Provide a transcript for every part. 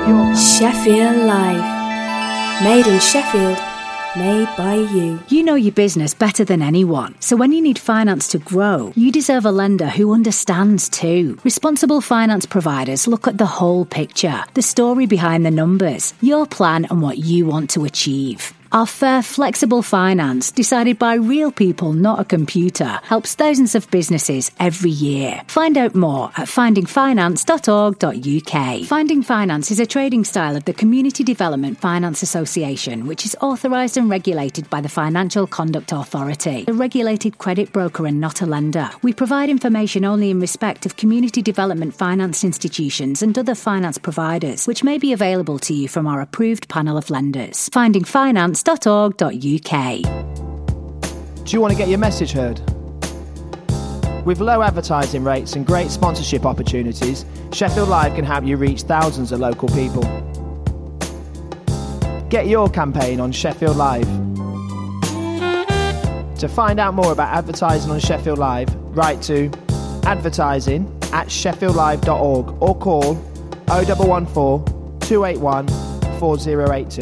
Sheffield Live. Made in Sheffield. Made by you. You know your business better than anyone. So when you need finance to grow, you deserve a lender who understands too. Responsible finance providers look at the whole picture, the story behind the numbers, your plan and what you want to achieve. Our fair, flexible finance, decided by real people, not a computer, helps thousands of businesses every year. Find out more at findingfinance.org.uk. Finding Finance is a trading style of the Community Development Finance Association, which is authorised and regulated by the Financial Conduct Authority, a regulated credit broker and not a lender. We provide information only in respect of community development finance institutions and other finance providers, which may be available to you from our approved panel of lenders. Finding Finance. .org.uk. Do you want to get your message heard? With low advertising rates and great sponsorship opportunities, Sheffield Live can help you reach thousands of local people. Get your campaign on Sheffield Live. To find out more about advertising on Sheffield Live, write to advertising@sheffieldlive.org or call 0114 281 4082.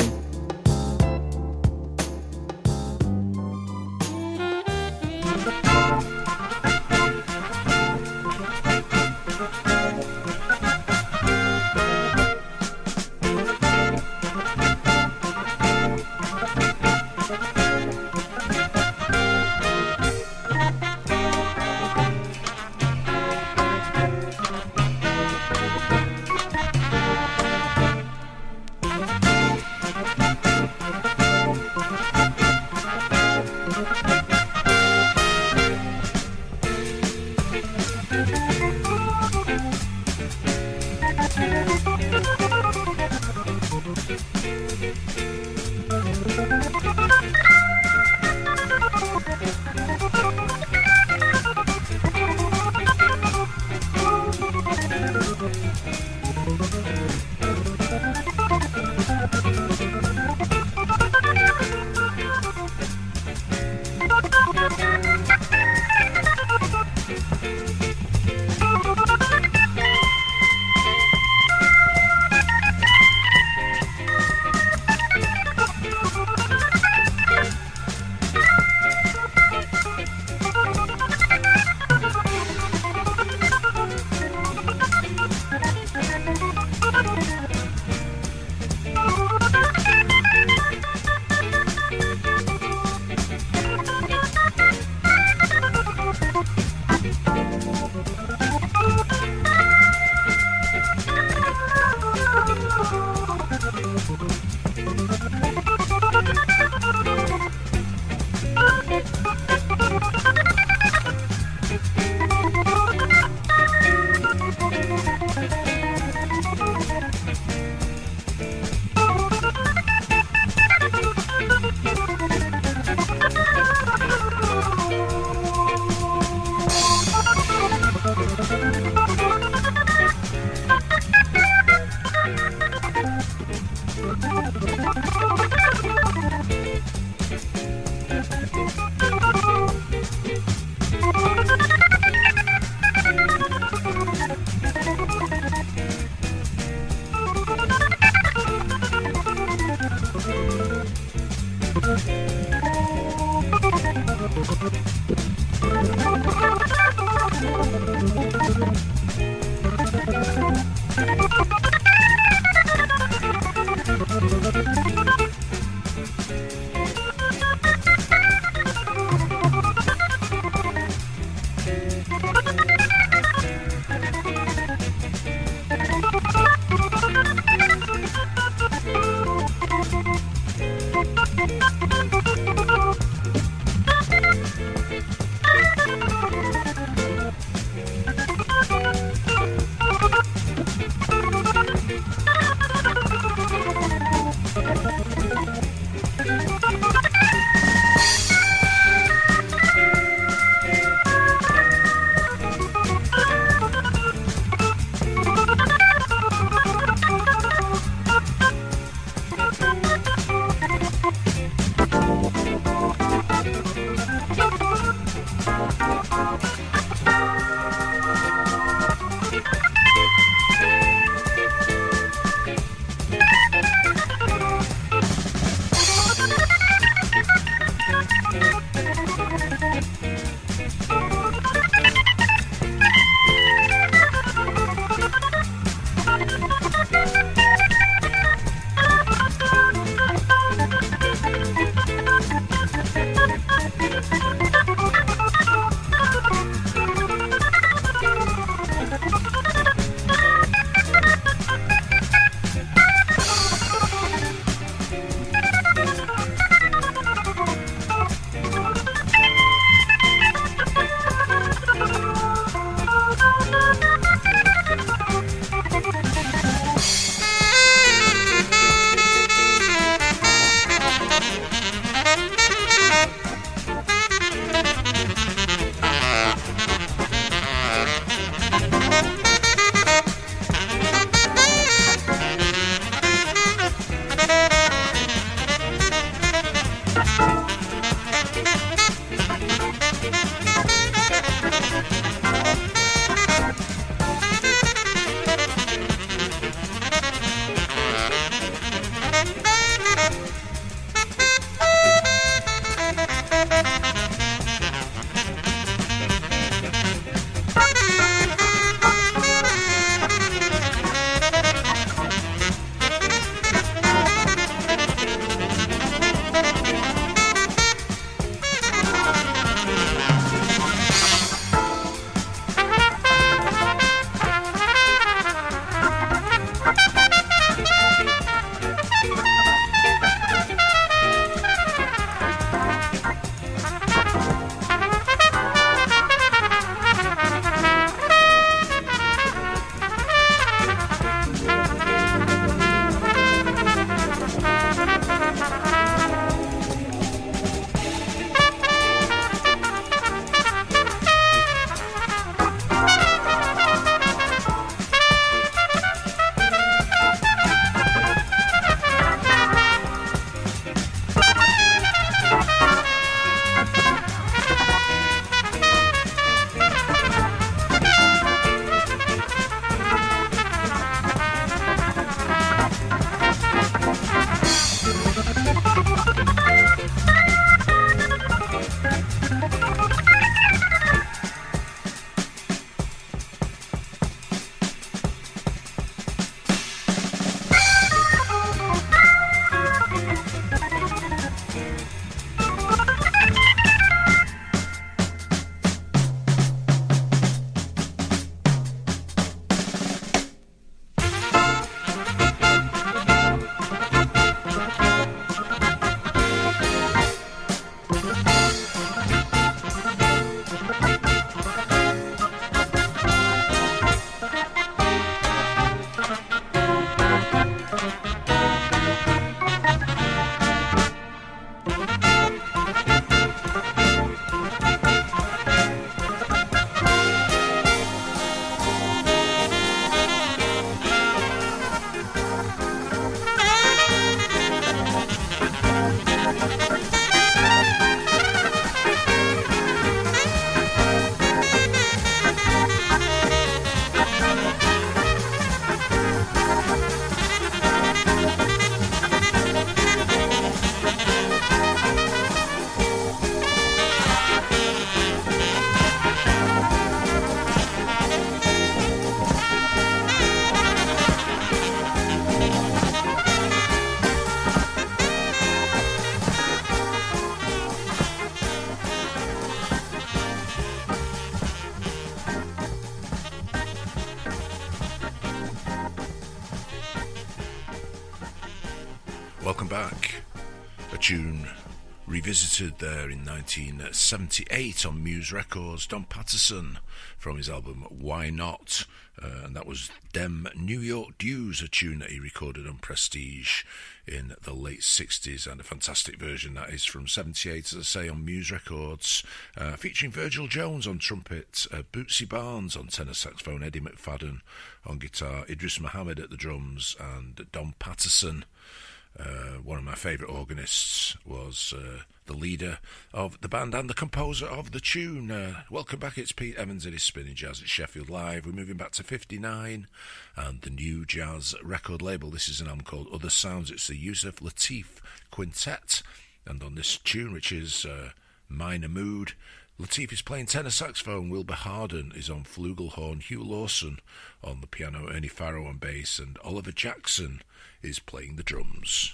Welcome back. A tune revisited there in 1978 on Muse Records, Don Patterson from his album Why Not, and that was Dem New York Dues, a tune that he recorded on Prestige in the late 60s, and a fantastic version that is from 78, as I say, on Muse Records, featuring Virgil Jones on trumpet, Bootsy Barnes on tenor saxophone, Eddie McFadden on guitar, Idris Muhammad at the drums, and Don Patterson. One of my favourite organists was the leader of the band and the composer of the tune. Welcome back, it's Pete Evans. It is Spinning Jazz at Sheffield Live. We're moving back to 59 and the New Jazz record label. This is an album called Other Sounds. It's the Yusef Lateef Quintet, and on this tune, which is Minor Mood, Lateef is playing tenor saxophone, Wilbur Harden is on flugelhorn, Hugh Lawson on the piano, Ernie Farrow on bass, and Oliver Jackson is playing the drums.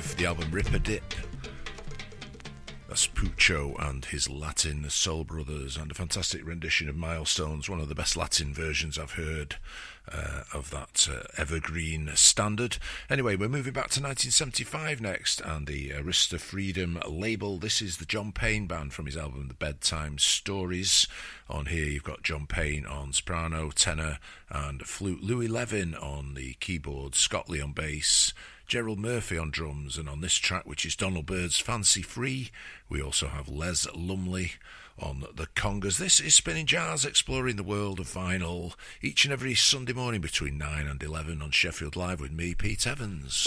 1975, the album Ripper Dip. That's Pucho and his Latin Soul Brothers, and a fantastic rendition of Milestones, one of the best Latin versions I've heard of that evergreen standard. Anyway, we're moving back to 1975 next, and the Arista Freedom label. This is the John Payne Band from his album The Bedtime Stories. On here you've got John Payne on soprano, tenor and flute, Louis Levin on the keyboard, Scott Lee on bass, Gerald Murphy on drums, and on this track, which is Donald Byrd's Fancy Free, we also have Les Lumley on the congas. This is Spinning Jazz, exploring the world of vinyl, each and every Sunday morning between 9 and 11 on Sheffield Live with me, Pete Evans.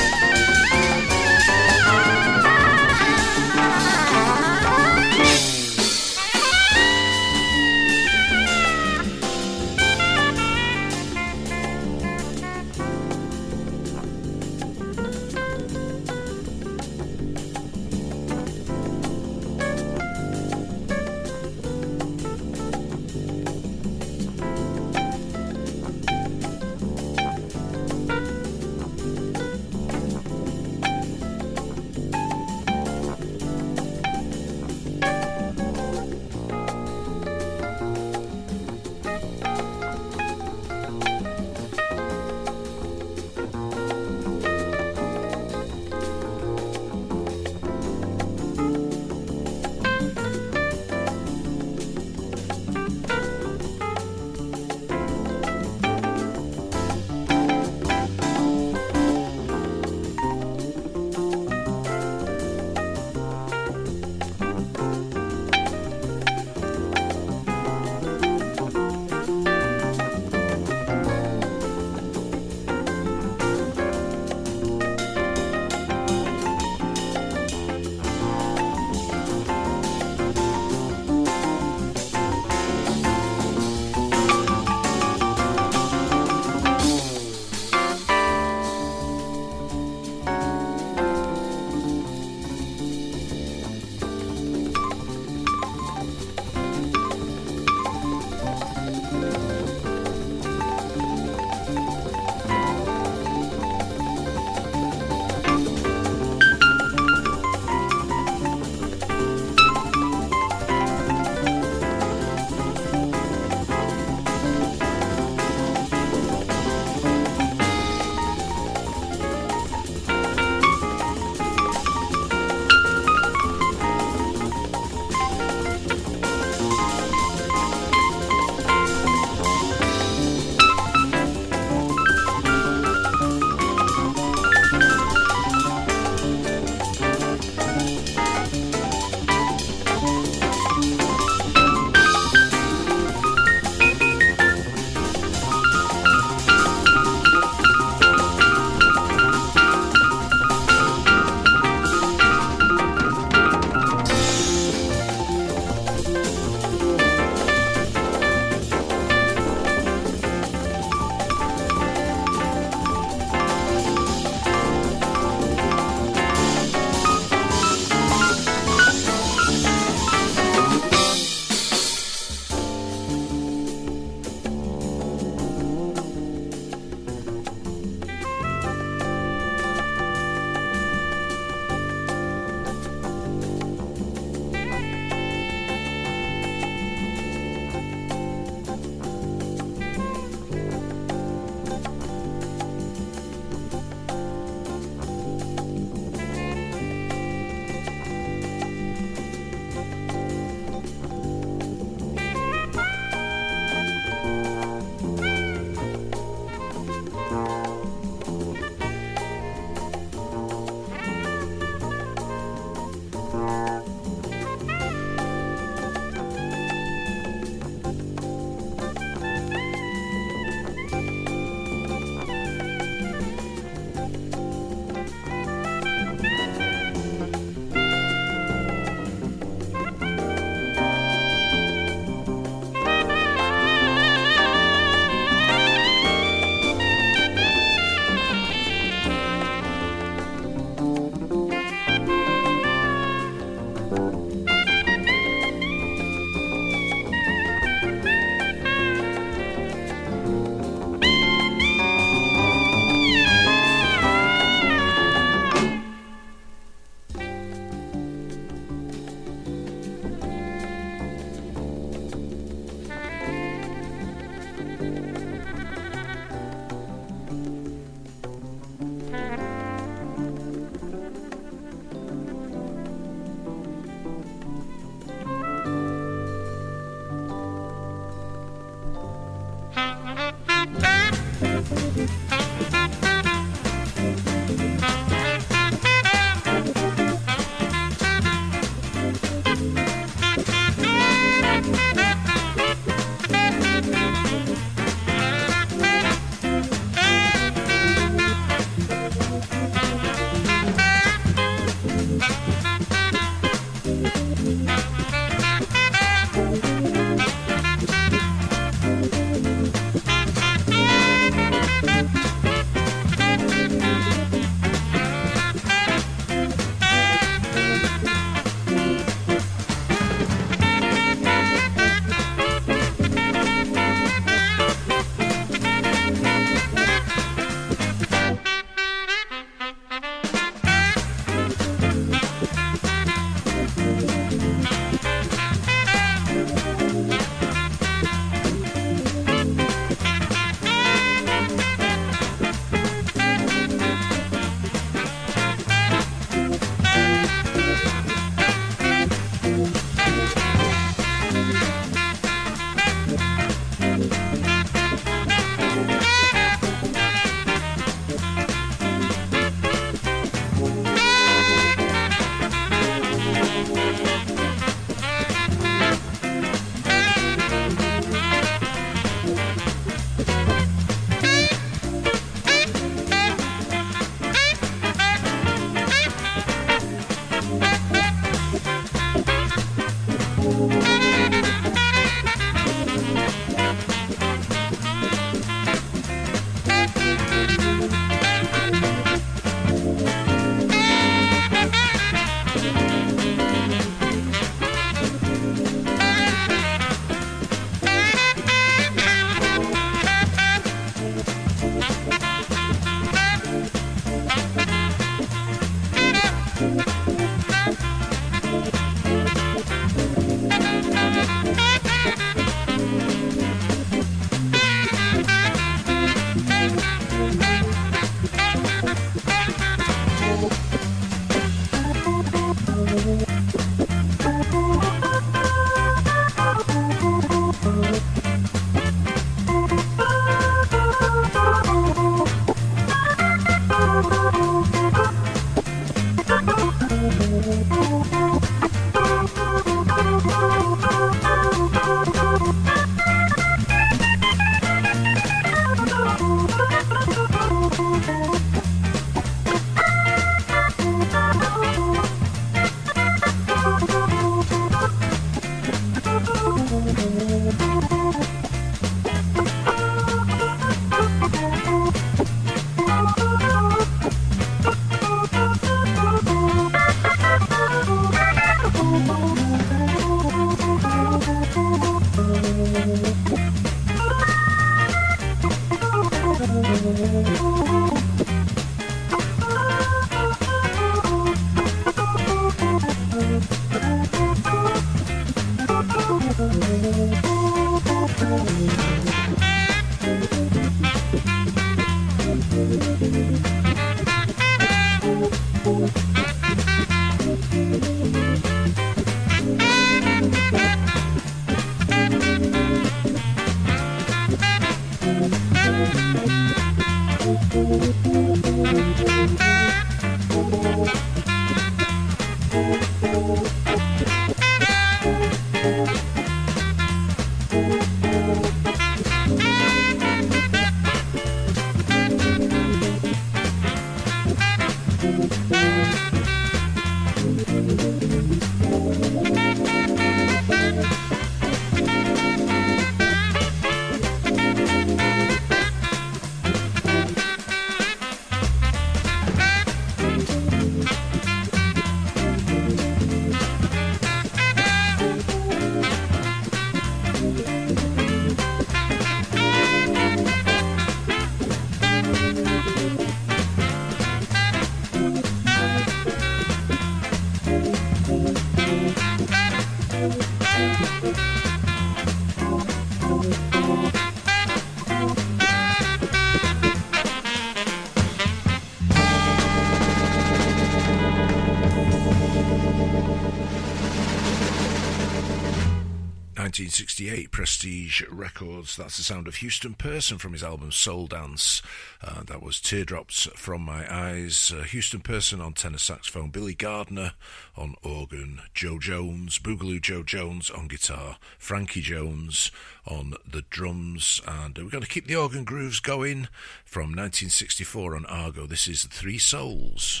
1968, Prestige Records. That's the sound of Houston Person from his album Soul Dance. That was Teardrops from My Eyes. Houston Person on tenor saxophone, Billy Gardner on organ, Joe Jones, Boogaloo Joe Jones on guitar, Frankie Jones on the drums, and we're going to keep the organ grooves going from 1964 on Argo. This is Three Souls.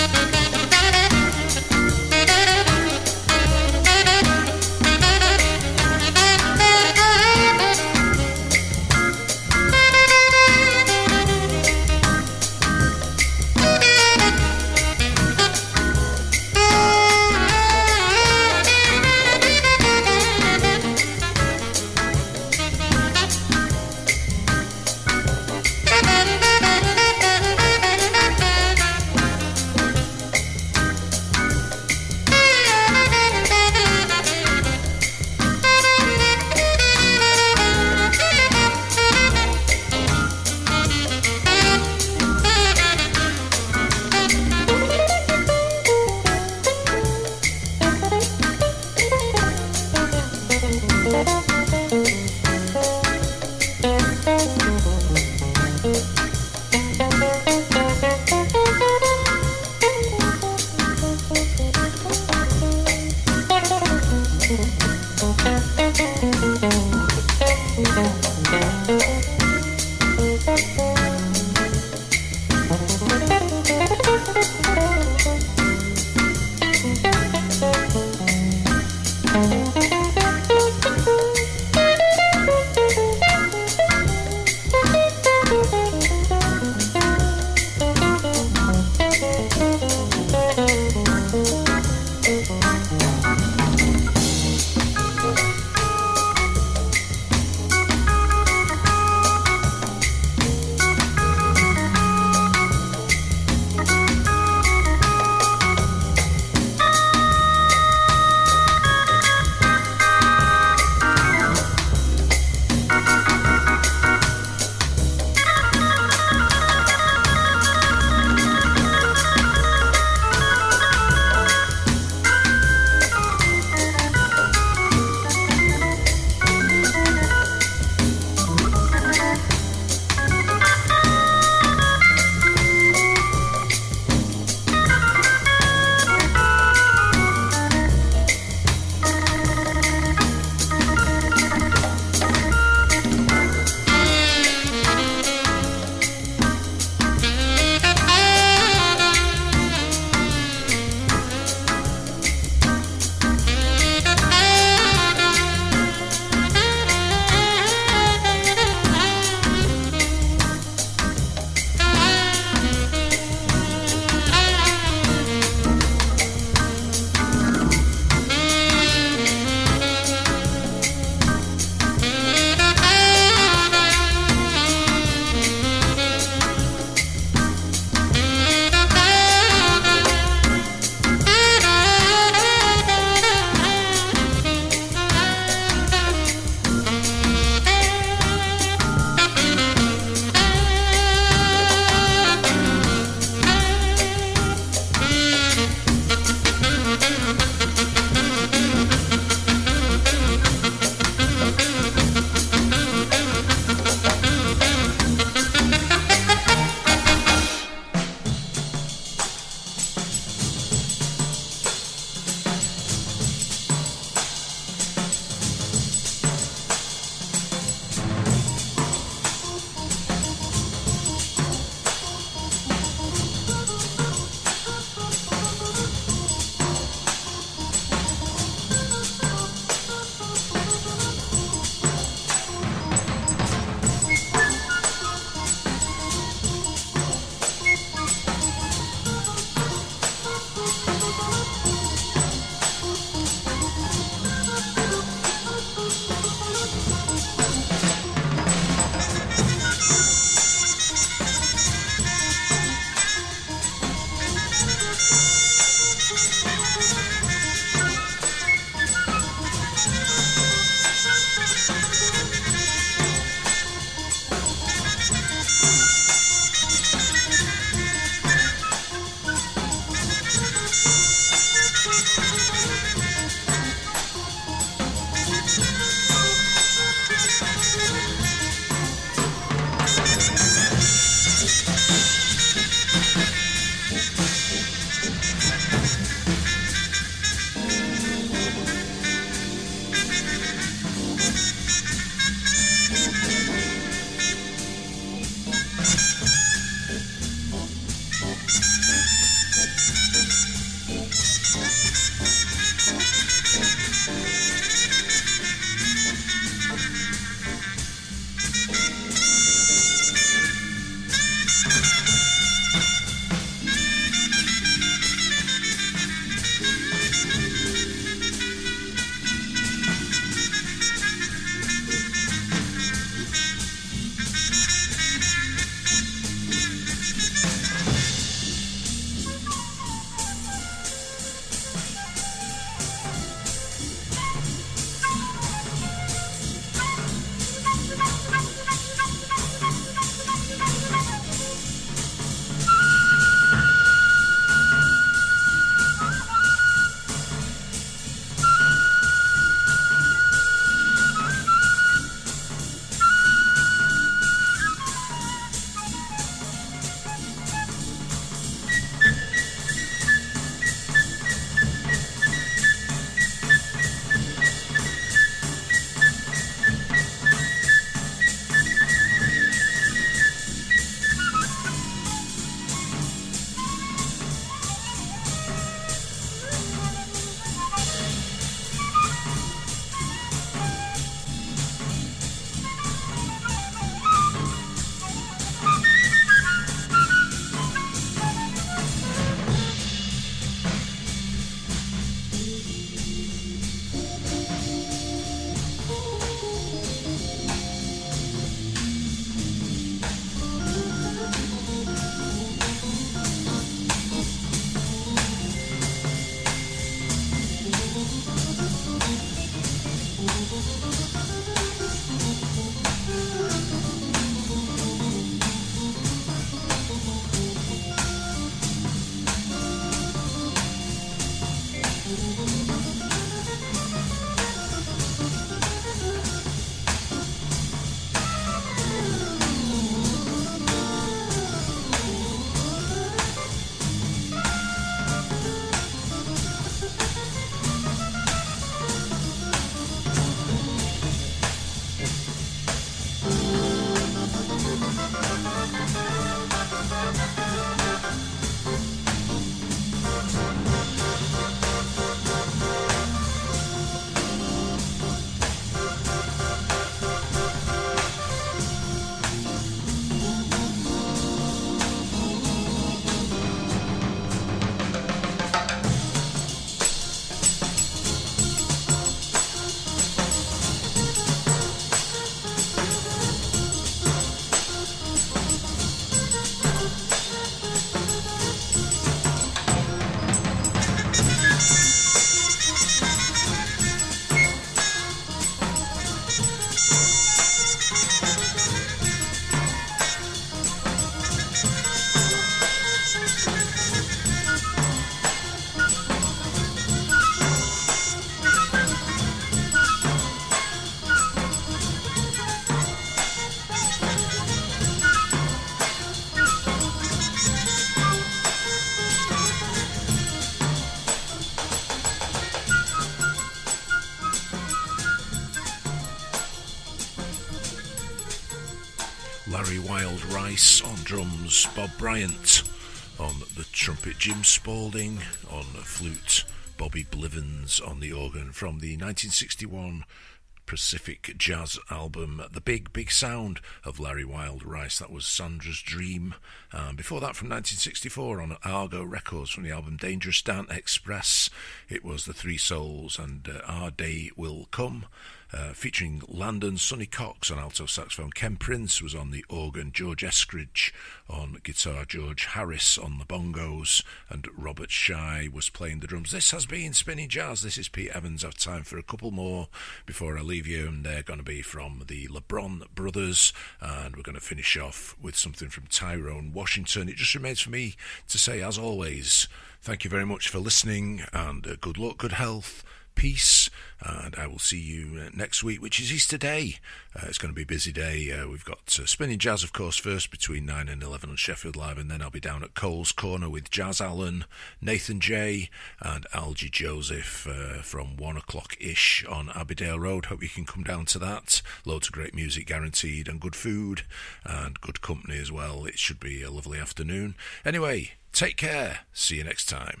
Wild Rice on drums, Bob Bryant on the trumpet, Jim Spaulding on flute, Bobby Blivens on the organ, from the 1961 Pacific Jazz album, The Big, Big Sound of Larry Wild Rice. That was Sandra's Dream. Before that, from 1964 on Argo Records, from the album Dangerous Dan Express, it was The Three Souls and Our Day Will Come. Featuring Landon Sonny Cox on alto saxophone, Ken Prince was on the organ, George Eskridge on guitar, George Harris on the bongos, and Robert Shy was playing the drums. This has been Spinning Jazz. This is Pete Evans. I have time for a couple more before I leave you, and they're going to be from the LeBron Brothers, and we're going to finish off with something from Tyrone Washington. It just remains for me to say, as always, thank you very much for listening, and good luck, good health, peace, and I will see you next week, which is Easter Day. It's going to be a busy day. We've got Spinning Jazz, of course, first between 9 and 11 on Sheffield Live, and then I'll be down at Cole's Corner with Jazz Allen, Nathan J and Algie Joseph from 1 o'clock-ish on Abbeydale Road. Hope you can come down to that. Loads of great music guaranteed, and good food and good company as well. It should be a lovely afternoon. Anyway, take care. See you next time.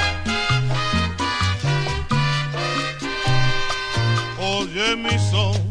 Oye mi son,